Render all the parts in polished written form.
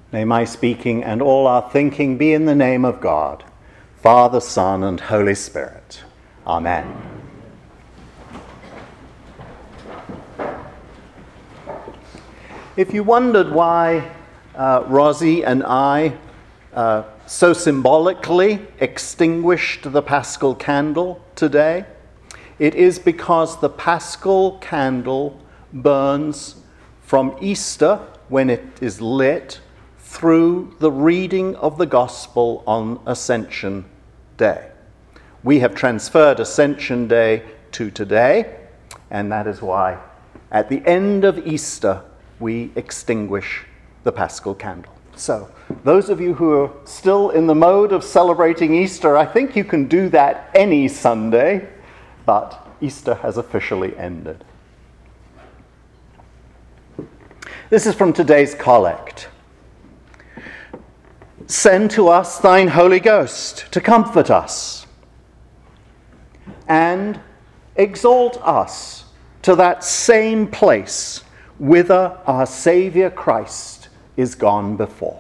May my speaking and all our thinking be in the name of God, Father, Son, and Holy Spirit. Amen. If you wondered why Rosie and I so symbolically extinguished the Paschal candle today, it is because the Paschal candle burns from Easter, when it is lit, through the reading of the Gospel on Ascension Day. We have transferred Ascension Day to today, and that is why at the end of Easter we extinguish the Paschal candle. So, those of you who are still in the mode of celebrating Easter, I think you can do that any Sunday, but Easter has officially ended. This is from today's collect. Send to us thine Holy Ghost to comfort us and exalt us to that same place whither our Saviour Christ is gone before.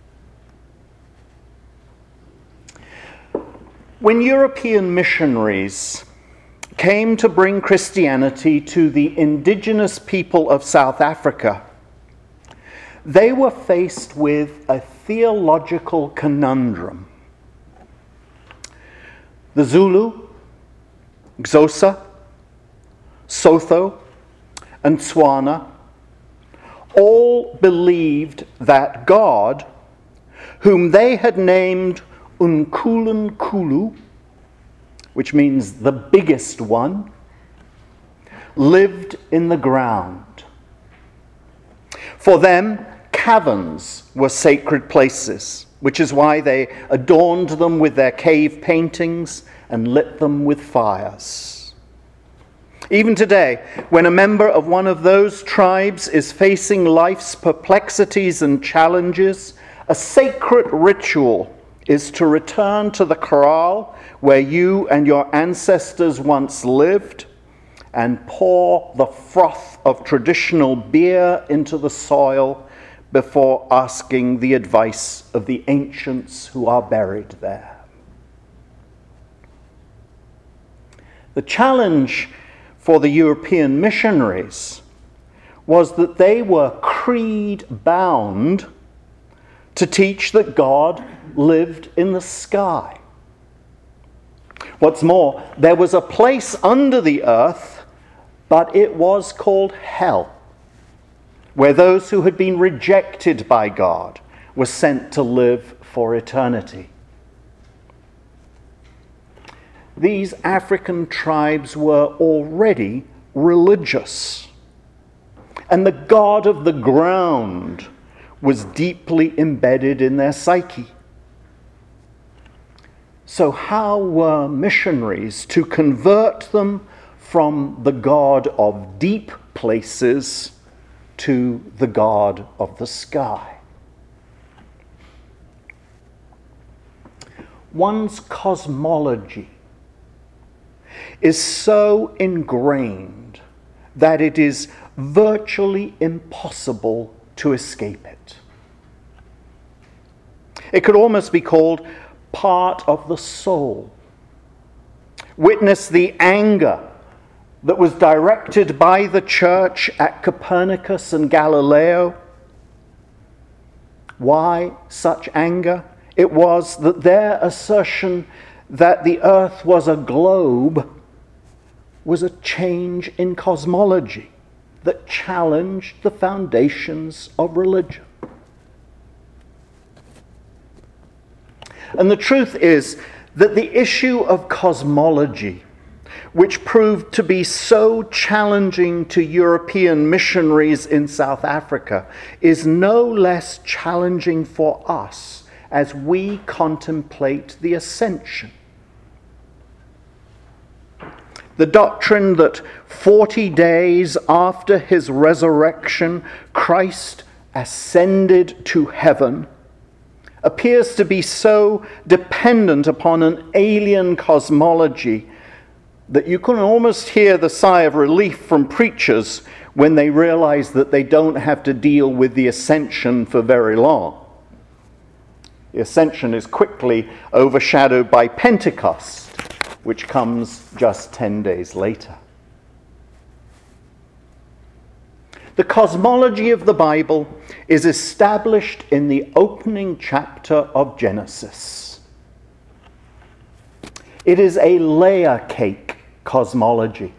When European missionaries came to bring Christianity to the indigenous people of South Africa, they were faced with a theological conundrum. The Zulu, Xhosa, Sotho, and Tswana all believed that God, whom they had named Unkulunkulu, which means the biggest one, lived in the ground. For them, caverns were sacred places, which is why they adorned them with their cave paintings and lit them with fires. Even today, when a member of one of those tribes is facing life's perplexities and challenges, a sacred ritual is to return to the kraal where you and your ancestors once lived and pour the froth of traditional beer into the soil before asking the advice of the ancients who are buried there. The challenge for the European missionaries was that they were creed-bound to teach that God lived in the sky. What's more, there was a place under the earth, but it was called hell, where those who had been rejected by God were sent to live for eternity. These African tribes were already religious, and the God of the ground was deeply embedded in their psyche. So how were missionaries to convert them from the God of deep places to the God of the sky? One's cosmology is so ingrained that it is virtually impossible to escape it. It could almost be called part of the soul. Witness the anger that was directed by the church at Copernicus and Galileo. Why such anger? It was that their assertion that the earth was a globe was a change in cosmology that challenged the foundations of religion. And the truth is that the issue of cosmology, which proved to be so challenging to European missionaries in South Africa, is no less challenging for us as we contemplate the ascension. The doctrine that 40 days after his resurrection, Christ ascended to heaven appears to be so dependent upon an alien cosmology that you can almost hear the sigh of relief from preachers when they realize that they don't have to deal with the ascension for very long. The ascension is quickly overshadowed by Pentecost, which comes just 10 days later. The cosmology of the Bible is established in the opening chapter of Genesis. It is a layer cake cosmology.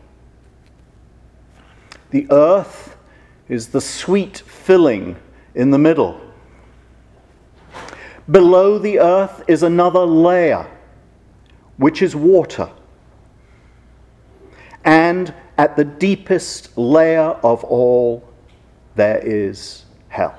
The earth is the sweet filling in the middle. Below the earth is another layer, which is water. And at the deepest layer of all, there is hell.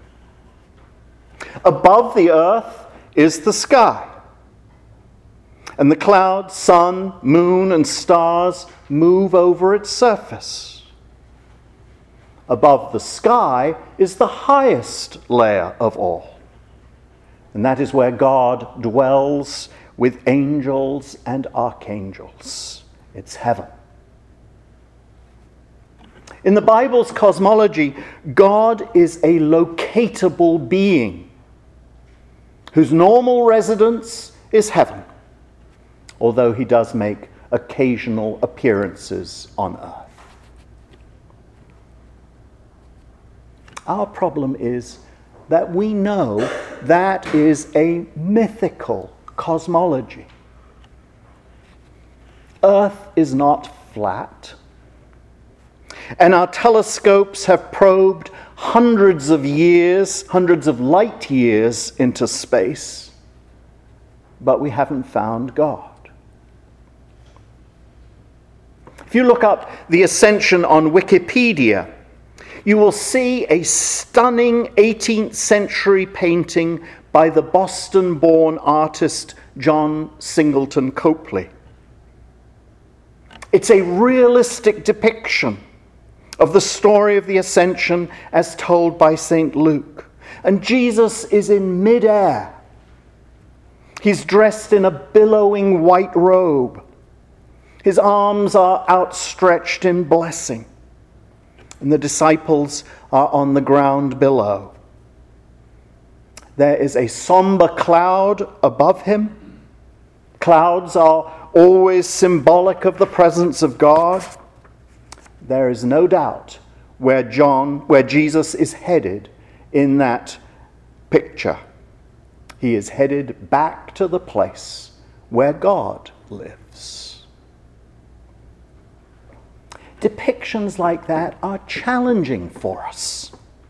Above the earth is the sky. And the clouds, sun, moon, and stars move over its surface. Above the sky is the highest layer of all. And that is where God dwells with angels and archangels. It's heaven. In the Bible's cosmology, God is a locatable being whose normal residence is heaven, although he does make occasional appearances on earth. Our problem is that we know that is a mythical cosmology. Earth is not flat. And our telescopes have probed hundreds of light years into space, but we haven't found God. If you look up the Ascension on Wikipedia, you will see a stunning 18th century painting by the Boston-born artist John Singleton Copley. It's a realistic depiction of the story of the Ascension as told by St. Luke. And Jesus is in midair. He's dressed in a billowing white robe. His arms are outstretched in blessing. And the disciples are on the ground below. There is a somber cloud above him. Clouds are always symbolic of the presence of God. There is no doubt where Jesus is headed in that picture. He is headed back to the place where God lives. Depictions like that are challenging for us.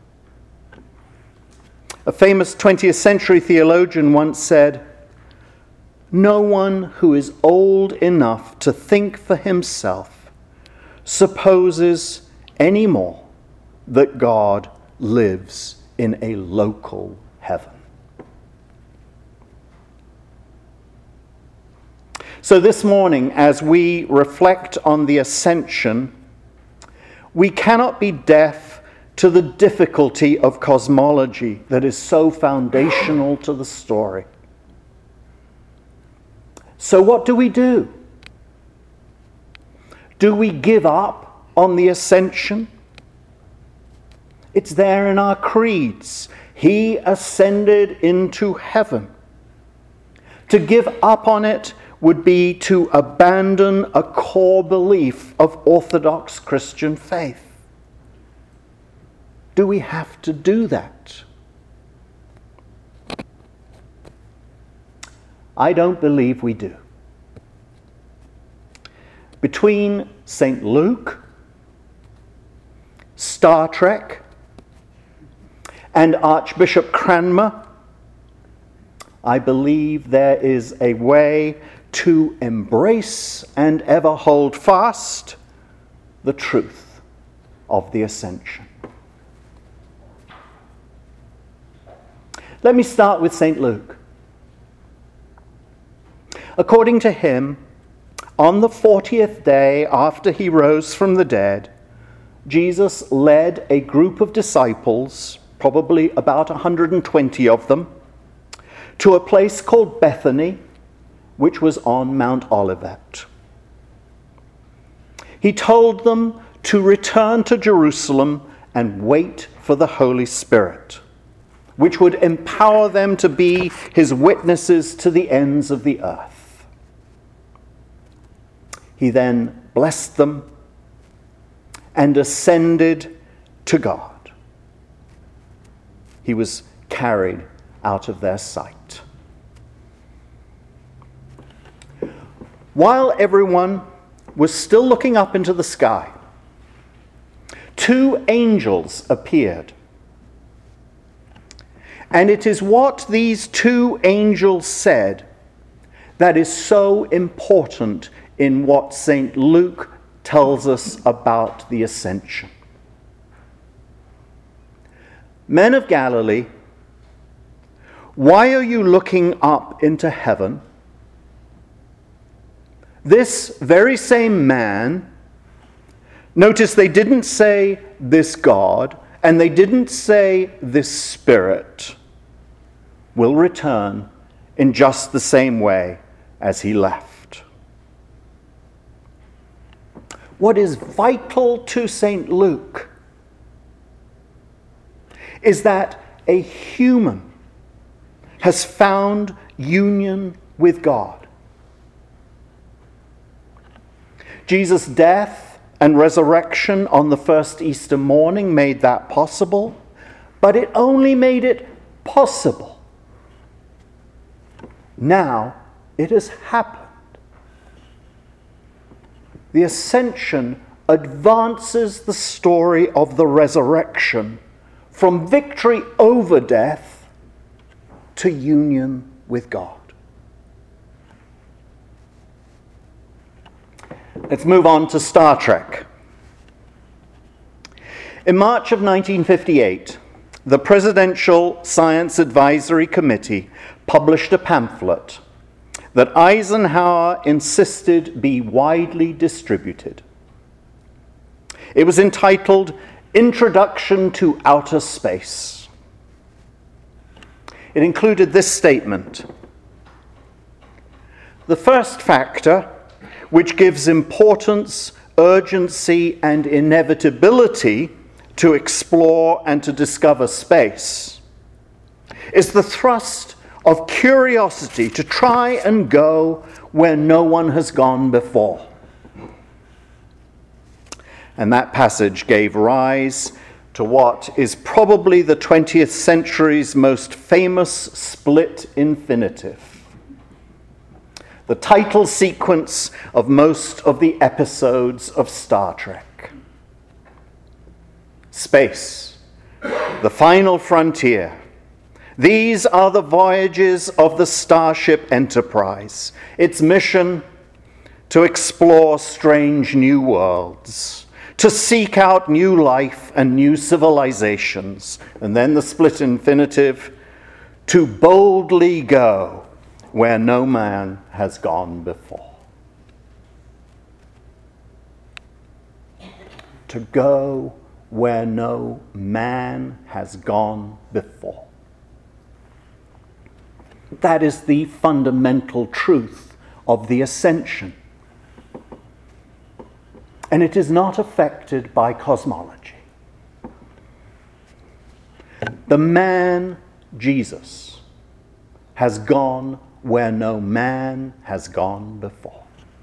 A famous 20th century theologian once said, "No one who is old enough to think for himself supposes anymore that God lives in a local heaven." So this morning, as we reflect on the Ascension, we cannot be deaf to the difficulty of cosmology that is so foundational to the story. So what do we do? Do we give up on the Ascension? It's there in our creeds. He ascended into heaven. To give up on it would be to abandon a core belief of Orthodox Christian faith. Do we have to do that? I don't believe we do. Between St. Luke, Star Trek, and Archbishop Cranmer, I believe there is a way to embrace and ever hold fast the truth of the Ascension. Let me start with St. Luke. According to him, on the 40th day after he rose from the dead, Jesus led a group of disciples, probably about 120 of them, to a place called Bethany, which was on Mount Olivet. He told them to return to Jerusalem and wait for the Holy Spirit, which would empower them to be his witnesses to the ends of the earth. He then blessed them and ascended to God. He was carried out of their sight. While everyone was still looking up into the sky, two angels appeared. And it is what these two angels said that is so important in what St. Luke tells us about the ascension. Men of Galilee, why are you looking up into heaven? This very same man, notice they didn't say this God, and they didn't say this Spirit, will return in just the same way as he left. What is vital to St. Luke is that a human has found union with God. Jesus' death and resurrection on the first Easter morning made that possible, but it only made it possible. Now it has happened. The ascension advances the story of the resurrection from victory over death to union with God. Let's move on to Star Trek. In March of 1958, the Presidential Science Advisory Committee published a pamphlet that Eisenhower insisted be widely distributed. It was entitled Introduction to Outer Space. It included this statement: the first factor, which gives importance, urgency, and inevitability to explore and to discover space, is the thrust of curiosity to try and go where no one has gone before. And that passage gave rise to what is probably the 20th century's most famous split infinitive, the title sequence of most of the episodes of Star Trek. Space, the final frontier. These are the voyages of the Starship Enterprise. Its mission, to explore strange new worlds, to seek out new life and new civilizations. And then the split infinitive, to boldly go where no man has gone before. To go where no man has gone before. That is the fundamental truth of the ascension. And it is not affected by cosmology. The man, Jesus, has gone where no man has gone before.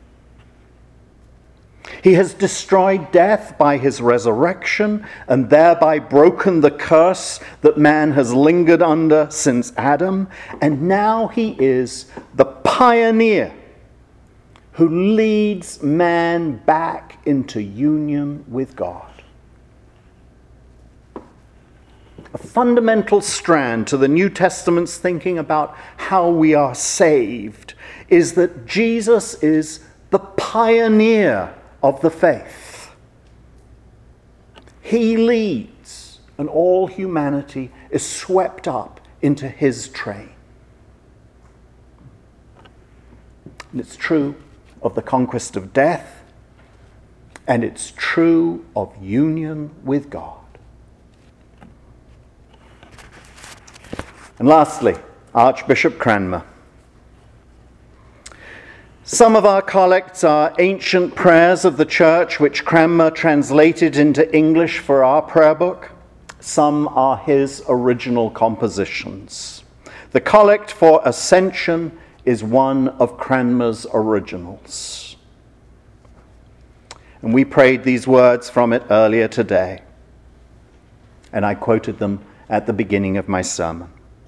He has destroyed death by his resurrection and thereby broken the curse that man has lingered under since Adam. And now he is the pioneer who leads man back into union with God. A fundamental strand to the New Testament's thinking about how we are saved is that Jesus is the pioneer of the faith. He leads, and all humanity is swept up into his train. And it's true of the conquest of death, and it's true of union with God. And lastly, Archbishop Cranmer. Some of our collects are ancient prayers of the Church, which Cranmer translated into English for our prayer book. Some are his original compositions. The Collect for Ascension is one of Cranmer's originals. And we prayed these words from it earlier today, and I quoted them at the beginning of my sermon.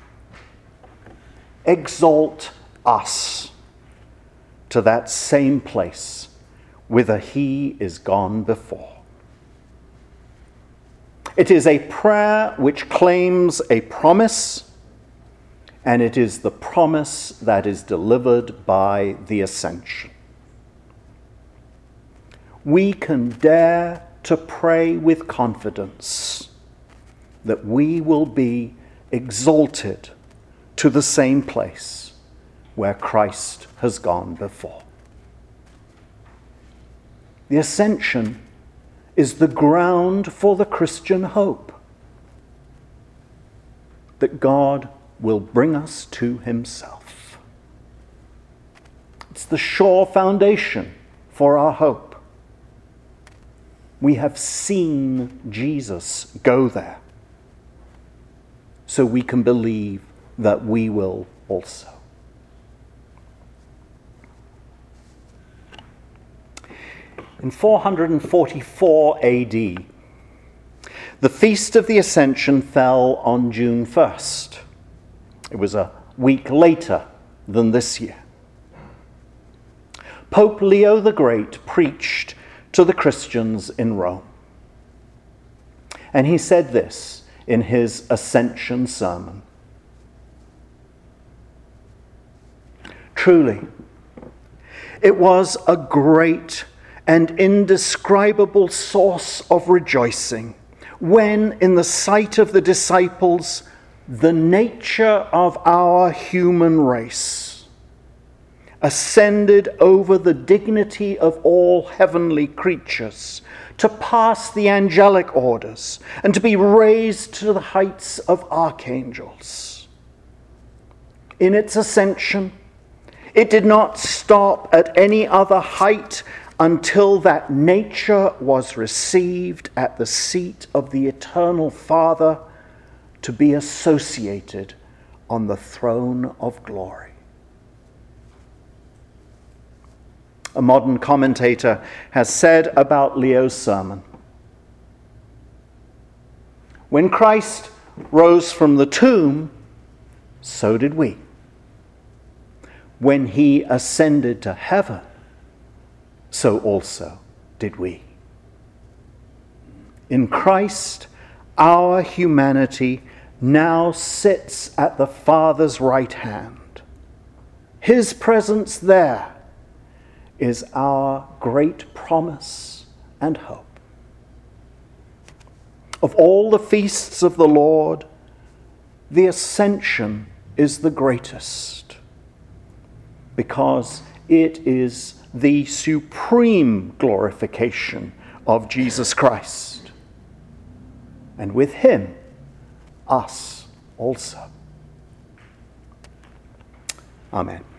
Exalt us to that same place whither he is gone before. It is a prayer which claims a promise, and it is the promise that is delivered by the ascension. We can dare to pray with confidence that we will be exalted to the same place where Christ has gone before. The ascension is the ground for the Christian hope that God will bring us to himself. It's the sure foundation for our hope. We have seen Jesus go there, so we can believe that we will also. In 444 AD, the Feast of the Ascension fell on June 1st. It was a week later than this year. Pope Leo the Great preached to the Christians in Rome. And he said this in his Ascension sermon. Truly, it was a great and indescribable source of rejoicing when, in the sight of the disciples, the nature of our human race ascended over the dignity of all heavenly creatures to pass the angelic orders and to be raised to the heights of archangels. In its ascension, it did not stop at any other height until that nature was received at the seat of the eternal Father to be associated on the throne of glory. A modern commentator has said about Leo's sermon, when Christ rose from the tomb, so did we. When he ascended to heaven, so also did we. In Christ, our humanity now sits at the Father's right hand. His presence there is our great promise and hope. Of all the feasts of the Lord, the Ascension is the greatest, because it is the supreme glorification of Jesus Christ, and with him, us also. Amen.